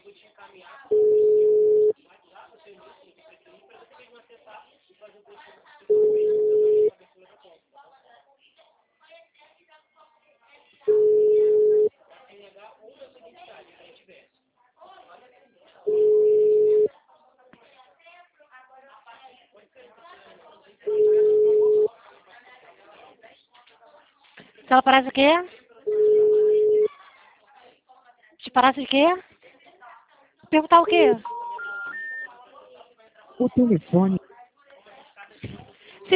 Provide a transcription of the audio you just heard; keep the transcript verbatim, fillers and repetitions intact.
Se ela parece o quê? Te parece o quê? Perguntar o quê? O telefone